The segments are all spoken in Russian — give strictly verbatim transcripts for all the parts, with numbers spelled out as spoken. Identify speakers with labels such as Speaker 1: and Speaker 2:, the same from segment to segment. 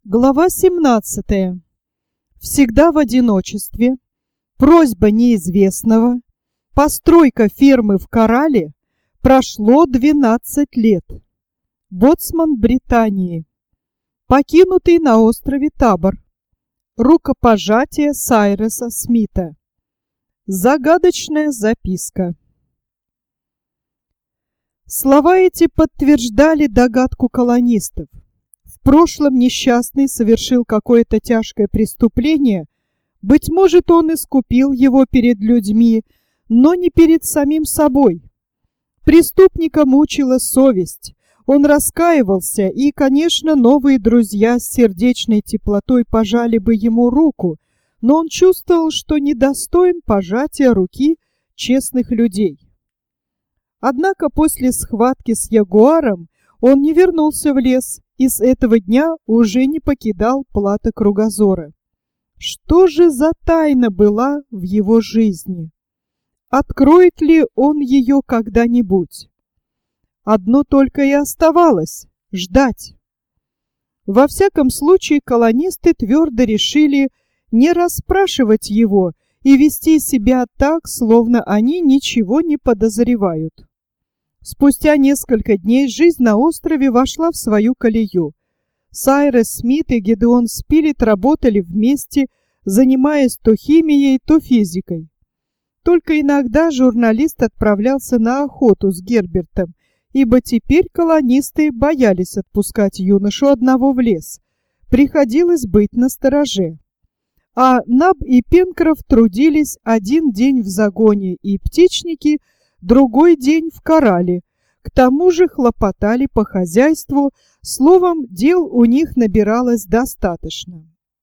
Speaker 1: Глава семнадцатая. Всегда в одиночестве. Просьба неизвестного. Постройка фермы в Корале. Прошло двенадцать лет. Боцман Британии. Покинутый на острове Табор. Рукопожатие Сайреса Смита. Загадочная записка. Слова эти подтверждали догадку колонистов. В прошлом несчастный совершил какое-то тяжкое преступление. Быть может, он искупил его перед людьми, но не перед самим собой. Преступника мучила совесть. Он раскаивался, и, конечно, новые друзья с сердечной теплотой пожали бы ему руку, но он чувствовал, что недостоин пожатия руки честных людей. Однако после схватки с ягуаром он не вернулся в лес и с этого дня уже не покидал плато Кругозора. Что же за тайна была в его жизни? Откроет ли он ее когда-нибудь? Одно только и оставалось — ждать. Во всяком случае, колонисты твердо решили не расспрашивать его и вести себя так, словно они ничего не подозревают. Спустя несколько дней жизнь на острове вошла в свою колею. Сайрес Смит и Гедеон Спилет работали вместе, занимаясь то химией, то физикой. Только иногда журналист отправлялся на охоту с Гербертом, ибо теперь колонисты боялись отпускать юношу одного в лес. Приходилось быть настороже. А Наб и Пенкроф трудились один день в загоне, и птичники — другой день в Корале. К тому же хлопотали по хозяйству, словом, дел у них набиралось достаточно.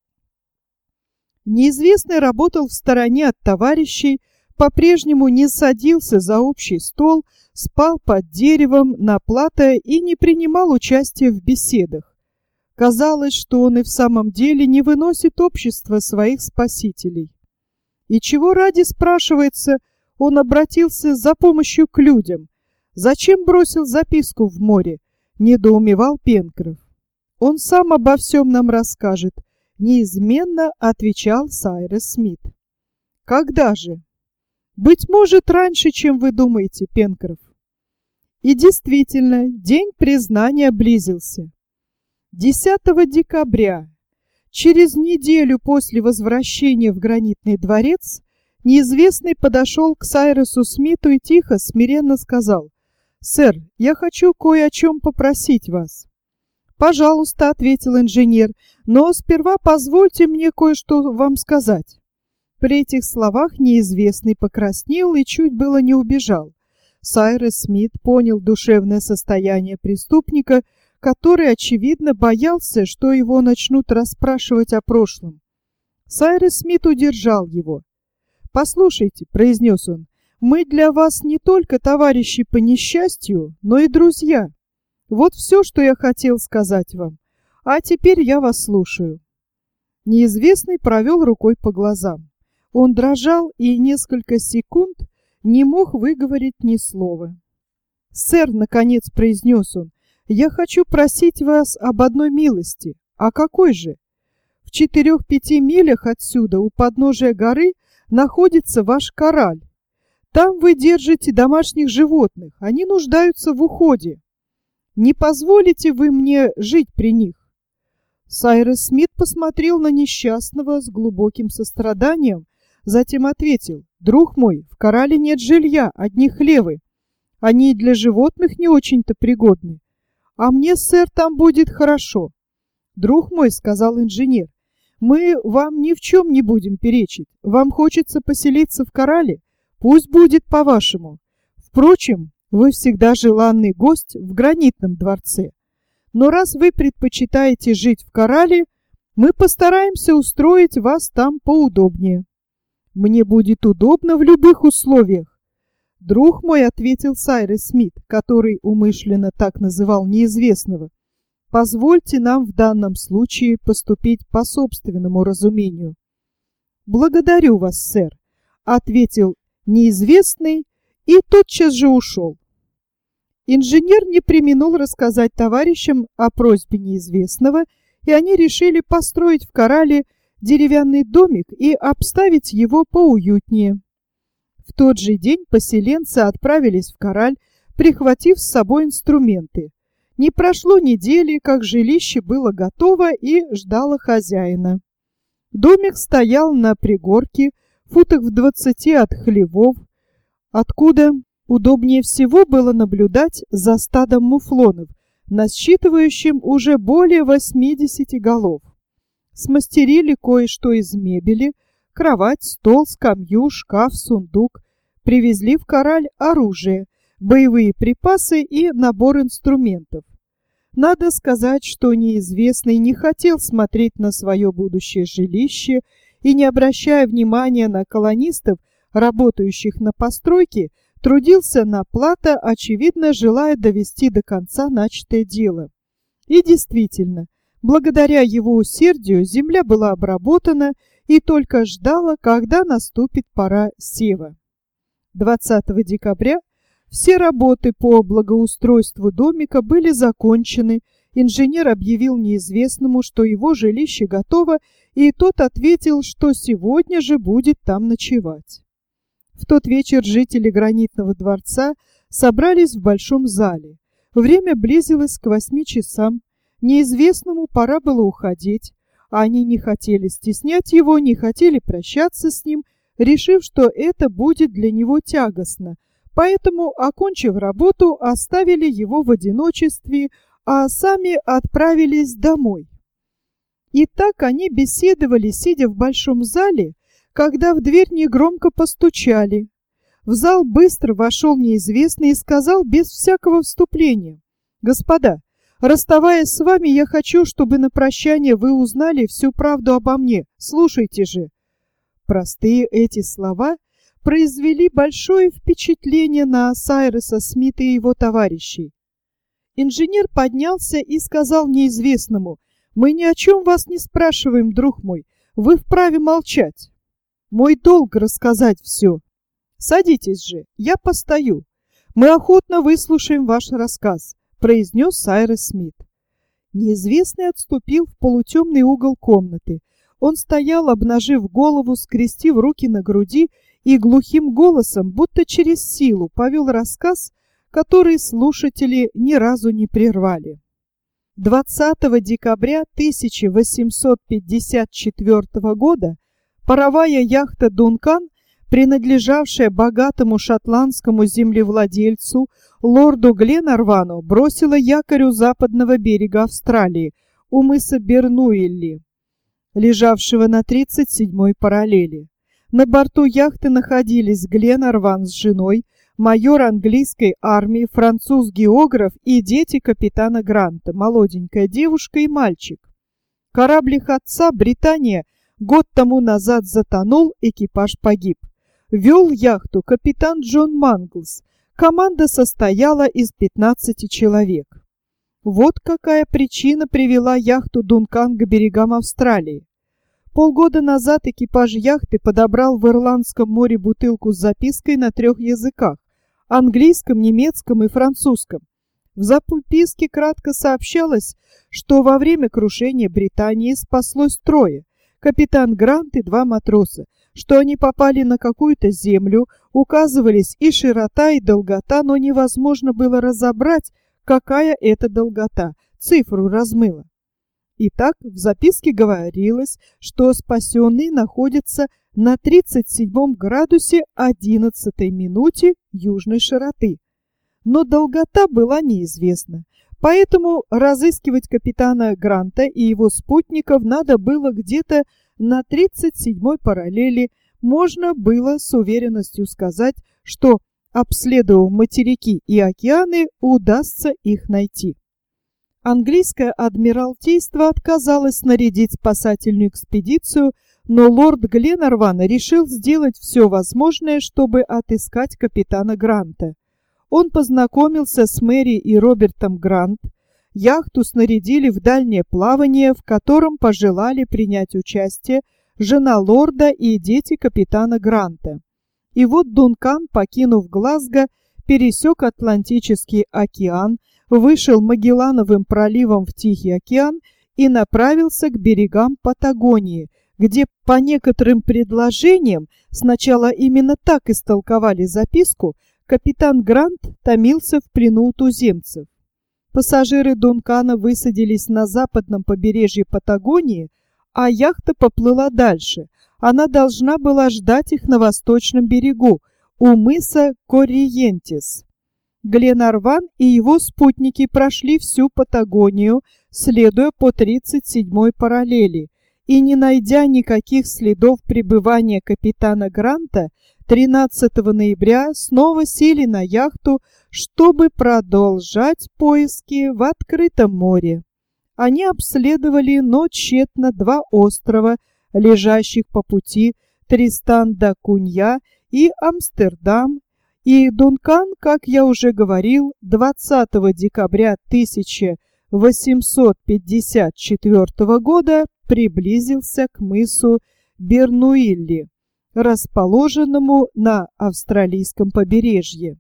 Speaker 1: Неизвестный работал в стороне от товарищей, по-прежнему не садился за общий стол, спал под деревом на плато и не принимал участия в беседах. Казалось, что он и в самом деле не выносит общества своих спасителей. И чего ради, спрашивается, он обратился за помощью к людям? Зачем бросил записку в море? Недоумевал Пенкроф. Он сам обо всем нам расскажет, неизменно отвечал Сайрес Смит. Когда же? Быть может, раньше, чем вы думаете, Пенкроф. И действительно, день признания близился. десятого декабря, через неделю после возвращения в Гранитный дворец, неизвестный подошел к Сайресу Смиту и тихо, смиренно сказал: «Сэр, я хочу кое о чем попросить вас». «Пожалуйста», — ответил инженер, — «но сперва позвольте мне кое-что вам сказать». При этих словах неизвестный покраснел и чуть было не убежал. Сайрес Смит понял душевное состояние преступника, который, очевидно, боялся, что его начнут расспрашивать о прошлом. Сайрес Смит удержал его. «Послушайте», — произнес он, — «мы для вас не только товарищи по несчастью, но и друзья. Вот все, что я хотел сказать вам. А теперь я вас слушаю». Неизвестный провел рукой по глазам. Он дрожал и несколько секунд не мог выговорить ни слова. «Сэр», — наконец произнес он, — «я хочу просить вас об одной милости». «А какой же?» «В четырех-пяти милях отсюда, у подножия горы, находится ваш кораль. Там вы держите домашних животных, они нуждаются в уходе. Не позволите вы мне жить при них?» Сайрес Смит посмотрел на несчастного с глубоким состраданием, затем ответил: «Друг мой, в корале нет жилья, одни хлевы. Они для животных не очень-то пригодны. А мне, сэр, там будет хорошо». «Друг мой», — сказал инженер, — «мы вам ни в чем не будем перечить. Вам хочется поселиться в корале? Пусть будет по-вашему. Впрочем, вы всегда желанный гость в Гранитном дворце. Но раз вы предпочитаете жить в корале, мы постараемся устроить вас там поудобнее». «Мне будет удобно в любых условиях». «Друг мой», — ответил Сайрес Смит, который умышленно так называл неизвестного, — «позвольте нам в данном случае поступить по собственному разумению». «Благодарю вас, сэр», — ответил неизвестный и тотчас же ушел. Инженер не преминул рассказать товарищам о просьбе неизвестного и они решили построить в корале деревянный домик и обставить его поуютнее. В тот же день поселенцы отправились в кораль, прихватив с собой инструменты. Не прошло недели, как жилище было готово и ждало хозяина. Домик стоял на пригорке, футах в двадцати от хлевов, откуда удобнее всего было наблюдать за стадом муфлонов, насчитывающим уже более восьмидесяти голов. Смастерили кое-что из мебели: кровать, стол, скамью, шкаф, сундук. Привезли в кораль оружие, боевые припасы и набор инструментов. Надо сказать, что неизвестный не хотел смотреть на свое будущее жилище и, не обращая внимания на колонистов, работающих на постройке, трудился на плато, очевидно, желая довести до конца начатое дело. И действительно, благодаря его усердию земля была обработана и только ждала, когда наступит пора сева. двадцатого декабря все работы по благоустройству домика были закончены. Инженер объявил неизвестному, что его жилище готово, и тот ответил, что сегодня же будет там ночевать. В тот вечер жители Гранитного дворца собрались в большом зале. Время близилось к восьми часам. Неизвестному пора было уходить. Они не хотели стеснять его, не хотели прощаться с ним, решив, что это будет для него тягостно. Поэтому, окончив работу, оставили его в одиночестве, а сами отправились домой. И так они беседовали, сидя в большом зале, когда в дверь негромко постучали. В зал быстро вошел неизвестный и сказал без всякого вступления: «Господа, расставаясь с вами, я хочу, чтобы на прощание вы узнали всю правду обо мне. Слушайте же». Простые эти слова произвели большое впечатление на Сайреса Смита и его товарищей. Инженер поднялся и сказал неизвестному: «Мы ни о чем вас не спрашиваем, друг мой, вы вправе молчать. Мой долг рассказать все. Садитесь же, я постою. Мы охотно выслушаем ваш рассказ», — произнес Сайрес Смит. Неизвестный отступил в полутемный угол комнаты. Он стоял, обнажив голову, скрестив руки на груди, и глухим голосом, будто через силу, повел рассказ, который слушатели ни разу не прервали. двадцатого декабря тысяча восемьсот пятьдесят четвёртого года паровая яхта «Дункан», принадлежавшая богатому шотландскому землевладельцу лорду Гленарвану, бросила якорь у западного берега Австралии, у мыса Бернуэлли, лежавшего на тридцать седьмой параллели. На борту яхты находились Гленарван с женой, майор английской армии, француз-географ и дети капитана Гранта, молоденькая девушка и мальчик. Корабль их отца, Британия, год тому назад затонул, экипаж погиб. Вел яхту капитан Джон Манглс. Команда состояла из пятнадцати человек. Вот какая причина привела яхту «Дункан» к берегам Австралии. Полгода назад экипаж яхты подобрал в Ирландском море бутылку с запиской на трех языках – английском, немецком и французском. В записке кратко сообщалось, что во время крушения Британии спаслось трое – капитан Грант и два матроса, что они попали на какую-то землю, указывались и широта, и долгота, но невозможно было разобрать, какая это долгота, цифру размыло. Итак, в записке говорилось, что спасенные находятся на тридцать седьмом градусе одиннадцатой минуте южной широты. Но долгота была неизвестна, поэтому разыскивать капитана Гранта и его спутников надо было где-то на тридцать седьмой параллели. Можно было с уверенностью сказать, что, обследовав материки и океаны, удастся их найти. Английское адмиралтейство отказалось снарядить спасательную экспедицию, но лорд Гленарван решил сделать все возможное, чтобы отыскать капитана Гранта. Он познакомился с Мэри и Робертом Грант. Яхту снарядили в дальнее плавание, в котором пожелали принять участие жена лорда и дети капитана Гранта. И вот «Дункан», покинув Глазго, пересек Атлантический океан, вышел Магеллановым проливом в Тихий океан и направился к берегам Патагонии, где по некоторым предложениям, сначала именно так истолковали записку, капитан Грант томился в плену у туземцев. Пассажиры Дункана высадились на западном побережье Патагонии, а яхта поплыла дальше. Она должна была ждать их на восточном берегу, у мыса Корриентес. Гленарван и его спутники прошли всю Патагонию, следуя по тридцать седьмой параллели, и, не найдя никаких следов пребывания капитана Гранта, тринадцатого ноября снова сели на яхту, чтобы продолжать поиски в открытом море. Они обследовали, но тщетно, два острова, лежащих по пути Тристан-да-Кунья и Амстердам, и Дункан, как я уже говорил, двадцатого декабря тысяча восемьсот пятьдесят четвёртого года приблизился к мысу Бернуилли, расположенному на австралийском побережье.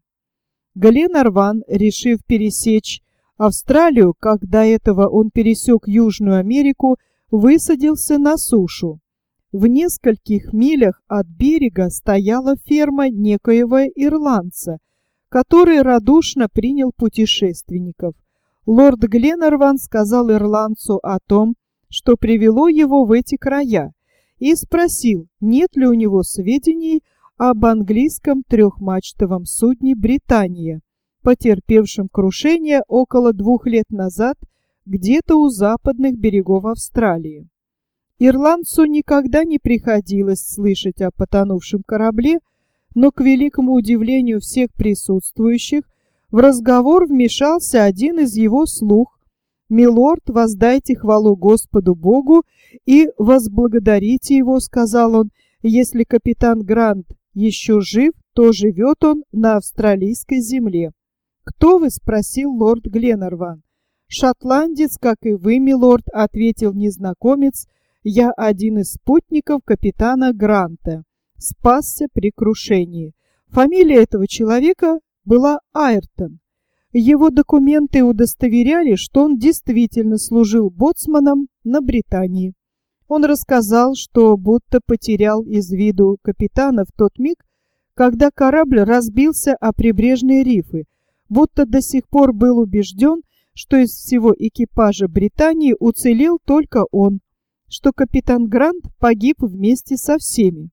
Speaker 1: Гленарван, решив пересечь Австралию, как до этого он пересек Южную Америку, высадился на сушу. В нескольких милях от берега стояла ферма некоего ирландца, который радушно принял путешественников. Лорд Гленарван сказал ирландцу о том, что привело его в эти края, и спросил, нет ли у него сведений об английском трехмачтовом судне «Британия», потерпевшем крушение около двух лет назад где-то у западных берегов Австралии. Ирландцу никогда не приходилось слышать о потонувшем корабле, но, к великому удивлению всех присутствующих, в разговор вмешался один из его слуг. «Милорд, воздайте хвалу Господу Богу и возблагодарите Его», — сказал он. «Если капитан Грант еще жив, то живет он на австралийской земле». «Кто вы?» — спросил лорд Гленарван. «Шотландец, как и вы, милорд», — ответил незнакомец. «Я один из спутников капитана Гранта. Спасся при крушении. Фамилия этого человека была Айртон. Его документы удостоверяли, что он действительно служил боцманом на Британии. Он рассказал, что будто потерял из виду капитана в тот миг, когда корабль разбился о прибрежные рифы, будто до сих пор был убежден, что из всего экипажа Британии уцелел только он, что капитан Грант погиб вместе со всеми.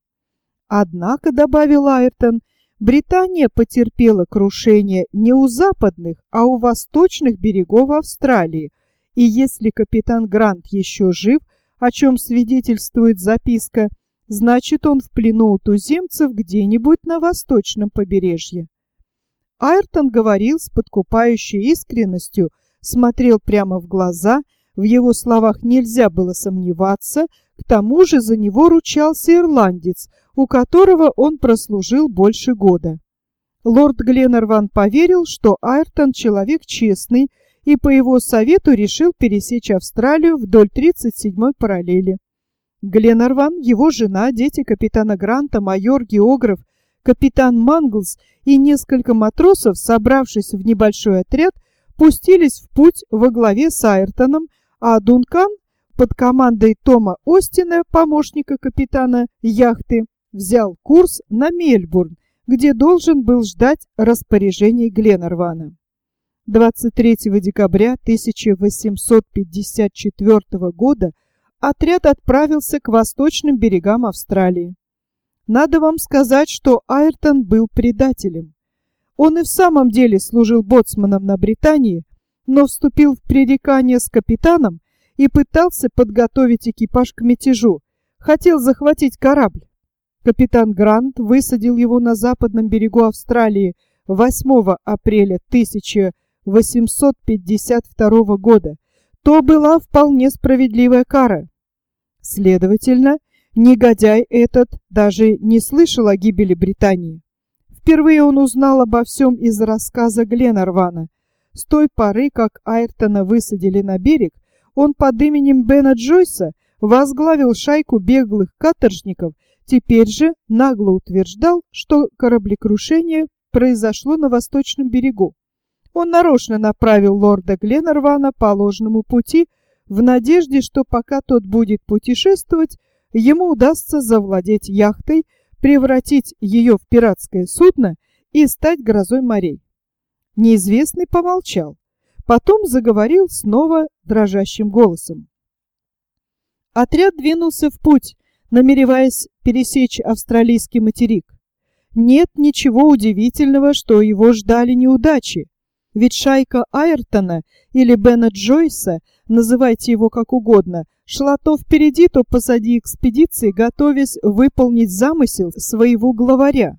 Speaker 1: Однако, добавил Айртон, Британия потерпела крушение не у западных, а у восточных берегов Австралии, и если капитан Грант еще жив, о чем свидетельствует записка, значит, он в плену у туземцев где-нибудь на восточном побережье. Айртон говорил с подкупающей искренностью, смотрел прямо в глаза, в его словах нельзя было сомневаться, к тому же за него ручался ирландец, у которого он прослужил больше года. Лорд Гленарван поверил, что Айртон человек честный, и по его совету решил пересечь Австралию вдоль тридцать седьмой параллели. Гленарван, его жена, дети капитана Гранта, майор-географ, капитан Манглс и несколько матросов, собравшись в небольшой отряд, пустились в путь во главе с Айртоном, а Дункан под командой Тома Остина, помощника капитана яхты, взял курс на Мельбурн, где должен был ждать распоряжений Гленарвана. двадцать третьего декабря тысяча восемьсот пятьдесят четвёртого года отряд отправился к восточным берегам Австралии. Надо вам сказать, что Айртон был предателем. Он и в самом деле служил боцманом на Британии, но вступил в пререкание с капитаном и пытался подготовить экипаж к мятежу, хотел захватить корабль. Капитан Грант высадил его на западном берегу Австралии восьмого апреля тысяча восемьсот пятьдесят второго года. То была вполне справедливая кара. Следовательно, негодяй этот даже не слышал о гибели Британии. Впервые он узнал обо всем из рассказа Гленарвана. С той поры, как Айртона высадили на берег, он под именем Бена Джойса возглавил шайку беглых каторжников, теперь же нагло утверждал, что кораблекрушение произошло на восточном берегу. Он нарочно направил лорда Гленарвана по ложному пути, в надежде, что пока тот будет путешествовать, ему удастся завладеть яхтой, превратить ее в пиратское судно и стать грозой морей. Неизвестный помолчал, потом заговорил снова дрожащим голосом. Отряд двинулся в путь, намереваясь пересечь австралийский материк. Нет ничего удивительного, что его ждали неудачи, ведь шайка Айртона или Бена Джойса, называйте его как угодно, шла то впереди, то позади экспедиции, готовясь выполнить замысел своего главаря.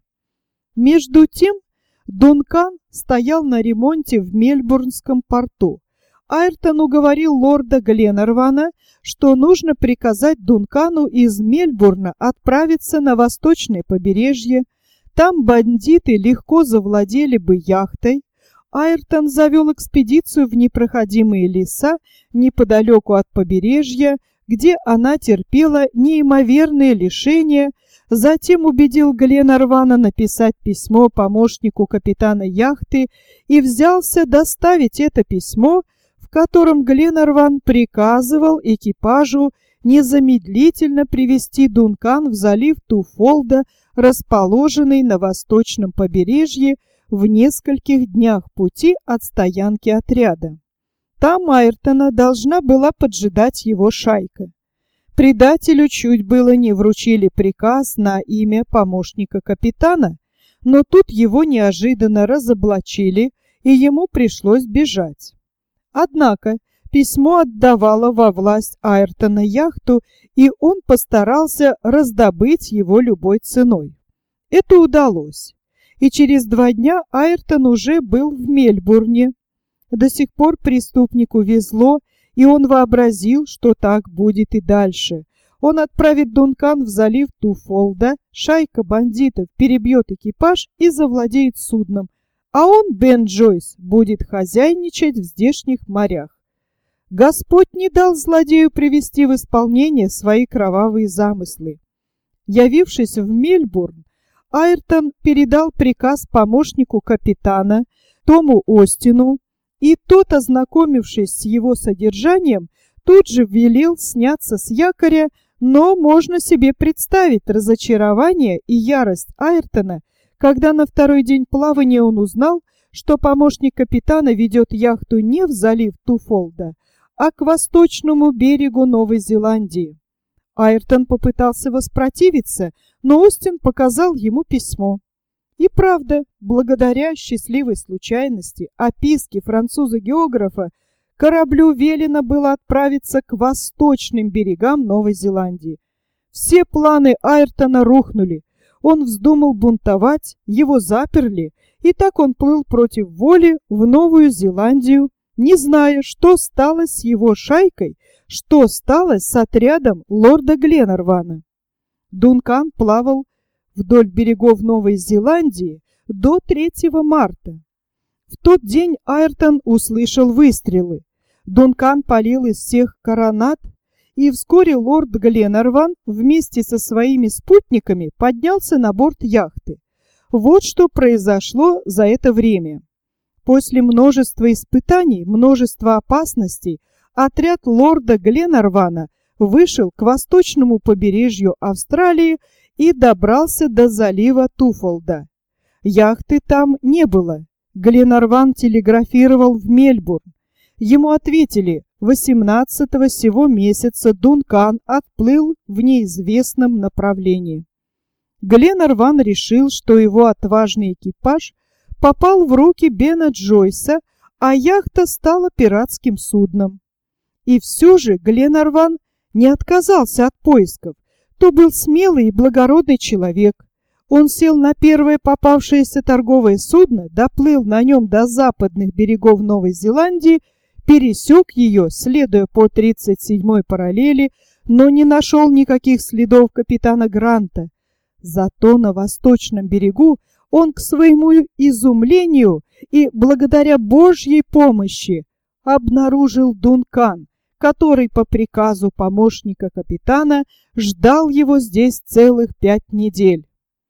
Speaker 1: Между тем Дункан стоял на ремонте в Мельбурнском порту. Айртон уговорил лорда Гленарвана, что нужно приказать Дункану из Мельбурна отправиться на восточное побережье. Там бандиты легко завладели бы яхтой. Айртон завел экспедицию в непроходимые леса неподалеку от побережья, где она терпела неимоверные лишения. Затем убедил Гленарвана написать письмо помощнику капитана яхты и взялся доставить это письмо, в котором Гленарван приказывал экипажу незамедлительно привести Дункан в залив Туфолда, расположенный на восточном побережье в нескольких днях пути от стоянки отряда. Там Айртона должна была поджидать его шайка. Предателю чуть было не вручили приказ на имя помощника капитана, но тут его неожиданно разоблачили, и ему пришлось бежать. Однако письмо отдавало во власть Айртона яхту, и он постарался раздобыть его любой ценой. Это удалось, и через два дня Айртон уже был в Мельбурне. До сих пор преступнику везло, и он вообразил, что так будет и дальше. Он отправит Дункан в залив Туфолда, шайка бандитов перебьет экипаж и завладеет судном, а он, Бен Джойс, будет хозяйничать в здешних морях. Господь не дал злодею привести в исполнение свои кровавые замыслы. Явившись в Мельбурн, Айртон передал приказ помощнику капитана Тому Остину, и тот, ознакомившись с его содержанием, тут же велел сняться с якоря, но можно себе представить разочарование и ярость Айртона, когда на второй день плавания он узнал, что помощник капитана ведет яхту не в залив Туфолда, а к восточному берегу Новой Зеландии. Айртон попытался воспротивиться, но Остин показал ему письмо. И правда, благодаря счастливой случайности, описке француза-географа, кораблю велено было отправиться к восточным берегам Новой Зеландии. Все планы Айртона рухнули. Он вздумал бунтовать, его заперли, и так он плыл против воли в Новую Зеландию, не зная, что стало с его шайкой, что стало с отрядом лорда Гленарвана. Дункан плавал вдоль берегов Новой Зеландии до третьего марта. В тот день Айртон услышал выстрелы. Дункан палил из всех коронад, и вскоре лорд Гленарван вместе со своими спутниками поднялся на борт яхты. Вот что произошло за это время. После множества испытаний, множества опасностей, отряд лорда Гленарвана вышел к восточному побережью Австралии и добрался до залива Туфолда. Яхты там не было. Гленарван телеграфировал в Мельбурн. Ему ответили: восемнадцатого сего месяца Дункан отплыл в неизвестном направлении. Гленарван решил, что его отважный экипаж попал в руки Бена Джойса, а яхта стала пиратским судном. И все же Гленарван не отказался от поисков. То был смелый и благородный человек. Он сел на первое попавшееся торговое судно, доплыл на нем до западных берегов Новой Зеландии, пересек ее, следуя по тридцать седьмой параллели, но не нашел никаких следов капитана Гранта. Зато на восточном берегу он, к своему изумлению и благодаря Божьей помощи, обнаружил Дункан, который по приказу помощника капитана ждал его здесь целых пять недель.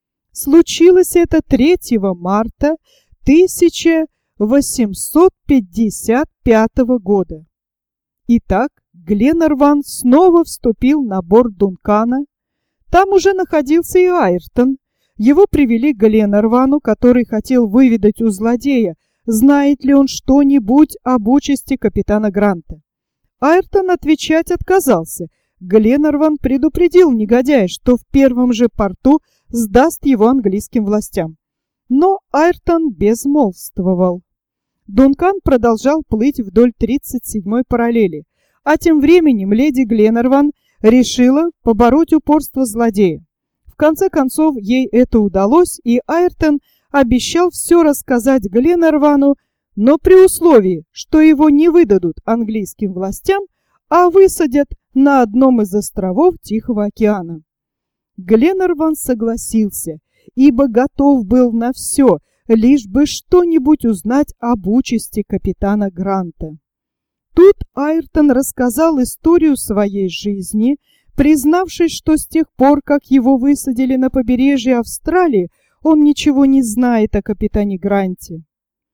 Speaker 1: Случилось это третьего марта тысяча восемьсот пятьдесят пятого года. Итак, Гленарван снова вступил на борт Дункана. Там уже находился и Айртон. Его привели к Гленарвану, который хотел выведать у злодея, знает ли он что-нибудь об участи капитана Гранта. Айртон отвечать отказался. Гленарван предупредил негодяя, что в первом же порту сдаст его английским властям. Но Айртон безмолвствовал. Дункан продолжал плыть вдоль тридцать седьмой параллели, а тем временем леди Гленарван решила побороть упорство злодея. В конце концов, ей это удалось, и Айртон обещал все рассказать Гленарвану, но при условии, что его не выдадут английским властям, а высадят на одном из островов Тихого океана. Гленарван согласился, ибо готов был на все, лишь бы что-нибудь узнать об участи капитана Гранта. Тут Айртон рассказал историю своей жизни, признавшись, что с тех пор, как его высадили на побережье Австралии, он ничего не знает о капитане Гранте.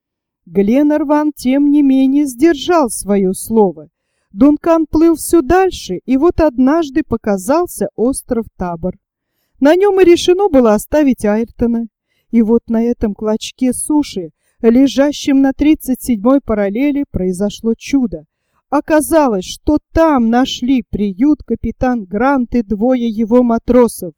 Speaker 1: Гленарван, тем не менее, сдержал свое слово. Дункан плыл все дальше, и вот однажды показался остров Табор. На нем и решено было оставить Айртона. И вот на этом клочке суши, лежащем на тридцать седьмой параллели, произошло чудо. Оказалось, что там нашли приют капитан Грант и двое его матросов.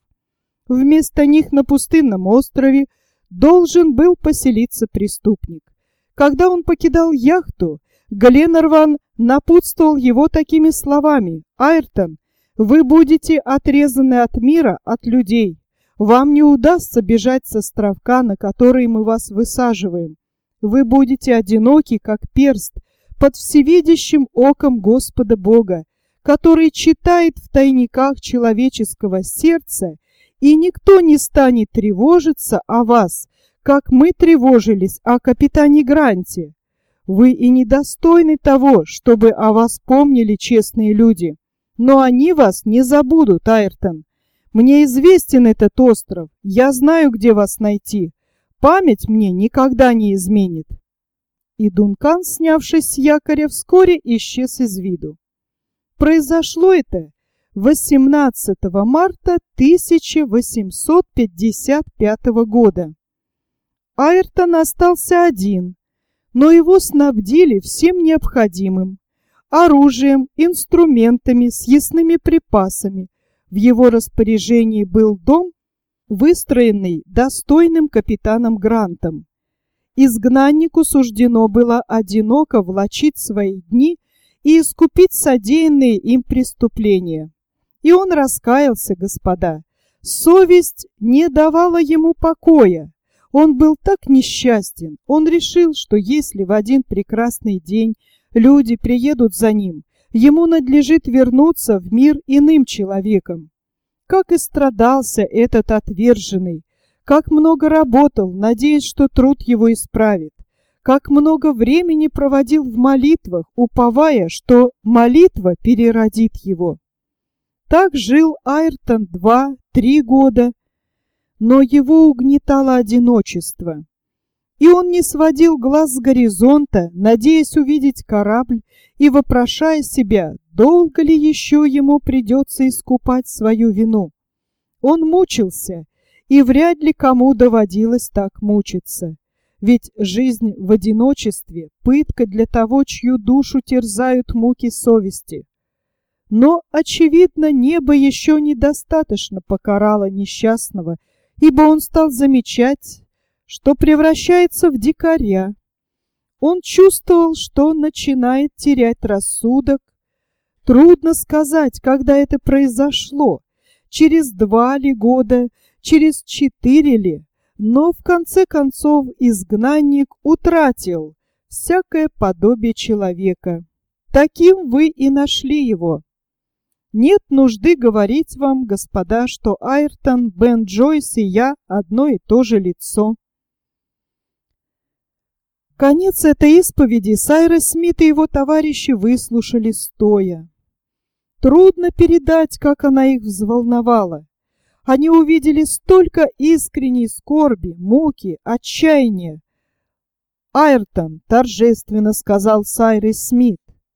Speaker 1: Вместо них на пустынном острове должен был поселиться преступник. Когда он покидал яхту, Гленарван напутствовал его такими словами: «Айртон, вы будете отрезаны от мира, от людей. Вам не удастся бежать с островка, на который мы вас высаживаем. Вы будете одиноки, как перст, под всевидящим оком Господа Бога, который читает в тайниках человеческого сердца, и никто не станет тревожиться о вас, как мы тревожились о капитане Гранте. Вы и недостойны того, чтобы о вас помнили честные люди, но они вас не забудут, Айртон. Мне известен этот остров, я знаю, где вас найти. Память мне никогда не изменит». И Дункан, снявшись с якоря, вскоре исчез из виду. Произошло это восемнадцатого марта тысяча восемьсот пятьдесят пятого года. Айртон остался один, но его снабдили всем необходимым: оружием, инструментами, съестными припасами. В его распоряжении был дом, выстроенный достойным капитаном Грантом. Изгнаннику суждено было одиноко влачить свои дни и искупить содеянные им преступления. И он раскаялся, господа. Совесть не давала ему покоя. Он был так несчастен. Он решил, что если в один прекрасный день люди приедут за ним, ему надлежит вернуться в мир иным человеком. Как и страдался этот отверженный, как много работал, надеясь, что труд его исправит, как много времени проводил в молитвах, уповая, что молитва переродит его. Так жил Айртон два-три года, но его угнетало одиночество. И он не сводил глаз с горизонта, надеясь увидеть корабль и вопрошая себя, долго ли еще ему придется искупать свою вину. Он мучился, и вряд ли кому доводилось так мучиться. Ведь жизнь в одиночестве – пытка для того, чью душу терзают муки совести. Но, очевидно, небо еще недостаточно покарало несчастного, ибо он стал замечать, что превращается в дикаря. Он чувствовал, что начинает терять рассудок. Трудно сказать, когда это произошло, через два ли года, через четыре ли, но в конце концов изгнанник утратил всякое подобие человека. Таким вы и нашли его. Нет нужды говорить вам, господа, что Айртон, Бен Джойс и я одно и то же лицо. Конец этой исповеди Сайрес Смит и его товарищи выслушали стоя. Трудно передать, как она их взволновала. Они увидели столько искренней скорби, муки, отчаяния. «Айртон», — торжественно сказал Сайрес Смит,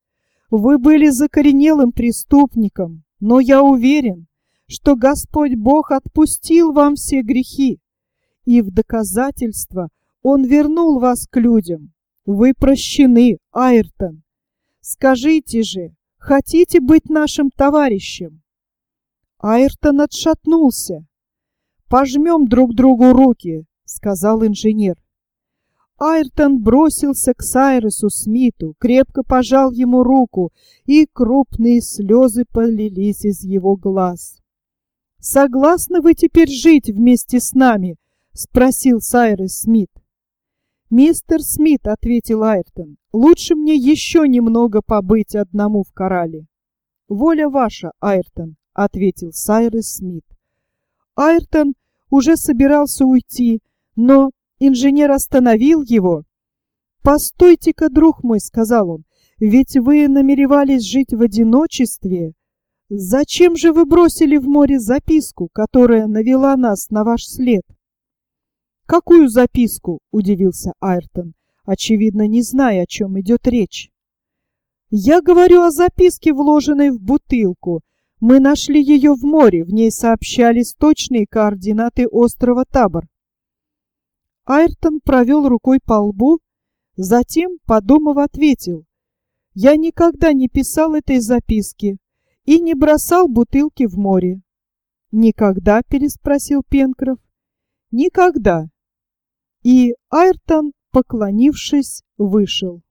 Speaker 1: Вы были закоренелым преступником, но я уверен, что Господь Бог отпустил вам все грехи, и в доказательство Он вернул вас к людям. Вы прощены, Айртон. Скажите же, хотите быть нашим товарищем?» Айртон отшатнулся. «Пожмем друг другу руки», — сказал инженер. Айртон бросился к Сайрусу Смиту, крепко пожал ему руку, и крупные слезы полились из его глаз. «Согласны вы теперь жить вместе с нами?» — спросил Сайрус Смит. «Мистер Смит», — ответил Айртон, — «лучше мне еще немного побыть одному в корале». «Воля ваша, Айртон», — ответил Сайрус Смит. Айртон уже собирался уйти, но инженер остановил его. «Постойте-ка, друг мой», — сказал он, — «ведь вы намеревались жить в одиночестве. Зачем же вы бросили в море записку, которая навела нас на ваш след?» «Какую записку?» — удивился Айртон, очевидно, не зная, о чем идет речь. «Я говорю о записке, вложенной в бутылку. Мы нашли ее в море, в ней сообщались точные координаты острова Табор». Айртон провел рукой по лбу, затем, подумав, ответил: «Я никогда не писал этой записки и не бросал бутылки в море». «Никогда?» — переспросил Пенкроф. «Никогда». И Айртон, поклонившись, вышел.